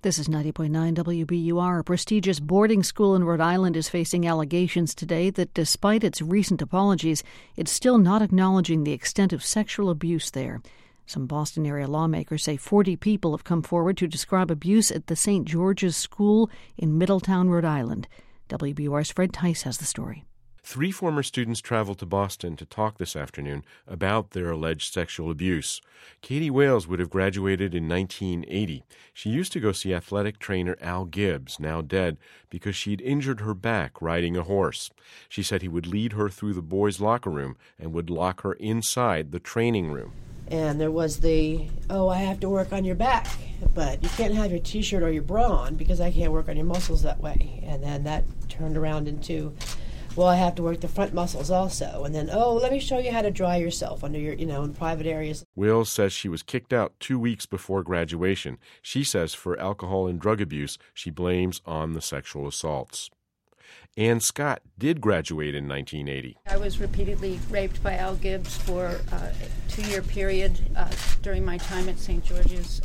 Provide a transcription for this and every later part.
This is 90.9 WBUR. A prestigious boarding school in Rhode Island is facing allegations today that despite its recent apologies, it's still not acknowledging the extent of sexual abuse there. Some Boston area lawmakers say 40 people have come forward to describe abuse at the St. George's School in Middletown, Rhode Island. WBUR's Fred Tice has the story. 3 former students traveled to Boston to talk this afternoon about their alleged sexual abuse. Katie Wales would have graduated in 1980. She used to go see athletic trainer Al Gibbs, now dead, because she'd injured her back riding a horse. She said he would lead her through the boys' locker room and would lock her inside the training room. And there was I have to work on your back, but you can't have your T-shirt or your bra on because I can't work on your muscles that way. And then that turned around into, I have to work the front muscles also. And then, let me show you how to dry yourself under your, in private areas. Wills says she was kicked out 2 weeks before graduation. She says for alcohol and drug abuse, she blames on the sexual assaults. Ann Scott did graduate in 1980. I was repeatedly raped by Al Gibbs for a 2-year period during my time at St. George's.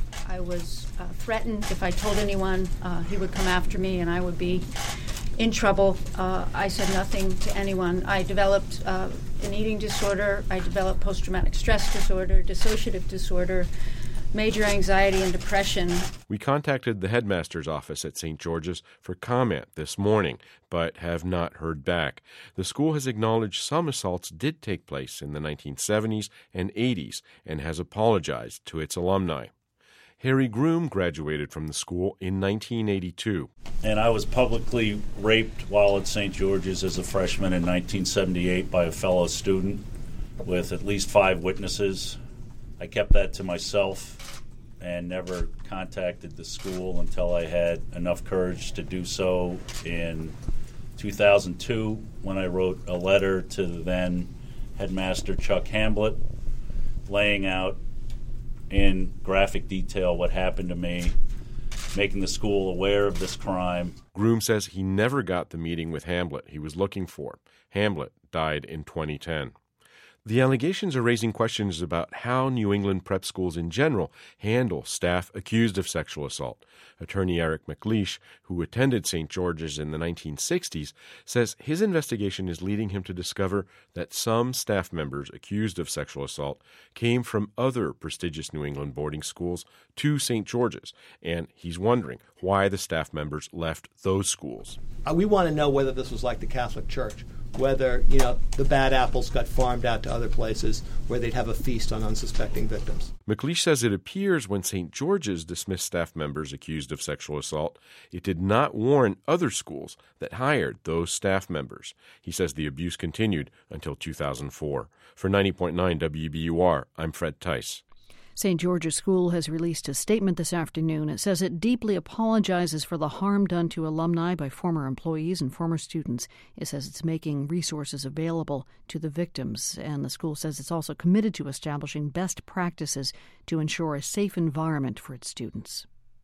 I was threatened if I told anyone he would come after me and I would be in trouble. I said nothing to anyone. I developed an eating disorder. I developed post-traumatic stress disorder, dissociative disorder, major anxiety and depression. We contacted the headmaster's office at St. George's for comment this morning, but have not heard back. The school has acknowledged some assaults did take place in the 1970s and 80s and has apologized to its alumni. Harry Groom graduated from the school in 1982. And I was publicly raped while at St. George's as a freshman in 1978 by a fellow student with at least 5 witnesses. I kept that to myself and never contacted the school until I had enough courage to do so in 2002 when I wrote a letter to the then headmaster Chuck Hamblett laying out in graphic detail what happened to me, making the school aware of this crime. Groom says he never got the meeting with Hamblett he was looking for. Hamblett died in 2010. The allegations are raising questions about how New England prep schools in general handle staff accused of sexual assault. Attorney Eric McLeish, who attended St. George's in the 1960s, says his investigation is leading him to discover that some staff members accused of sexual assault came from other prestigious New England boarding schools to St. George's, and he's wondering why the staff members left those schools. We want to know whether this was like the Catholic Church, whether, the bad apples got farmed out to other places where they'd have a feast on unsuspecting victims. McLeish says it appears when St. George's dismissed staff members accused of sexual assault, it did not warn other schools that hired those staff members. He says the abuse continued until 2004. For 90.9 WBUR, I'm Fred Tice. St. George's School has released a statement this afternoon. It says it deeply apologizes for the harm done to alumni by former employees and former students. It says it's making resources available to the victims, and the school says it's also committed to establishing best practices to ensure a safe environment for its students.